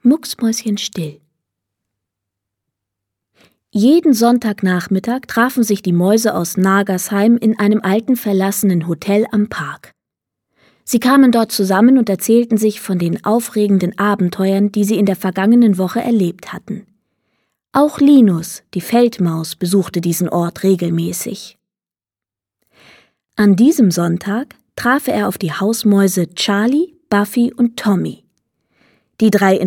mucksmäuschenstill. Jeden Sonntagnachmittag trafen sich die Mäuse aus Nagersheim in einem alten verlassenen Hotel am Park. Sie kamen dort zusammen und erzählten sich von den aufregenden Abenteuern, die sie in der vergangenen Woche erlebt hatten. Auch Linus, die Feldmaus, besuchte diesen Ort regelmäßig. An diesem Sonntag traf er auf die Hausmäuse Charlie, Buffy und Tommy. Die drei